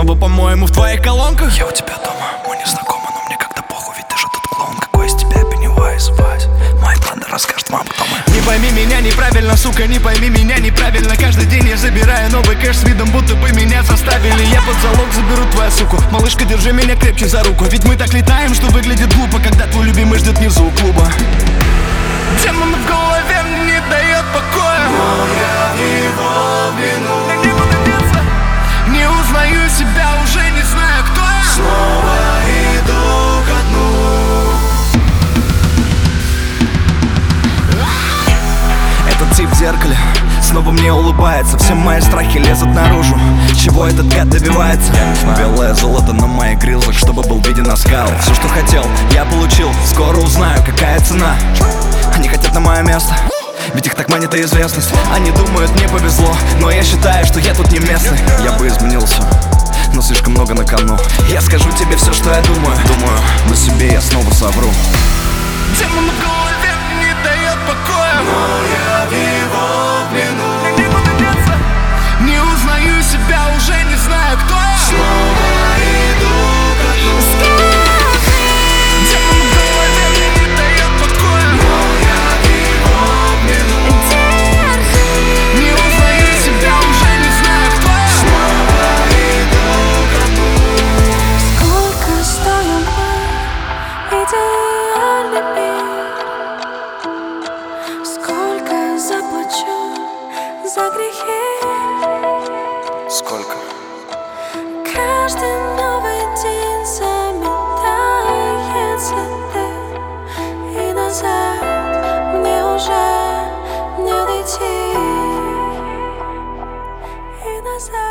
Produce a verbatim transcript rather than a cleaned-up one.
клуба, по-моему, в твоих колонках. Я у тебя дома, мы не знакомы, но мне как-то похуй, ведь ты же тот клоун. Какой из тебя Пеннивайз, Вась? Моя банда расскажет вам, кто мы. Не пойми меня неправильно, сука, не пойми меня неправильно. Каждый день я забираю новый кэш с видом, будто бы меня заставили. Я под залог заберу твою суку. Малышка, держи меня крепче за руку. Ведь мы так летаем, что выглядит глупо, когда твой любимый ждет внизу у клуба. Демон в голове мне не дает покоя, но я в его вину. Не буду деться, не узнаю себя, уже не знаю, кто я. Снова иду ко дну. Этот тип в зеркале снова мне улыбается. Все мои страхи лезут наружу. Чего этот гад добивается? Белое золото на моих грилзах, чтобы был виден оскал. Все, что хотел, я получил. Скоро узнаю, какая цена. Они хотят на мое место, ведь их так манит и известность. Они думают, мне повезло, но я считаю, что я тут не местный. Я бы изменился, но слишком много на кону. Я скажу тебе все, что я думаю. Думаю, но себе я снова совру. Демон в голове не дает покоя, но я в его плену. Не буду деться, не узнаю себя, уже не знаю, кто я. Снова иду ко дну. Демон в голове мне не дает покоя, но я в его плену. Не узнаю себя, уже не знаю, кто я. Снова иду ко дну. Сколько стоим мы, идеальный мир. Сколько заплачу за грехи. Сколько? Каждый новый день заметает следы, и назад мне уже не дойти. И назад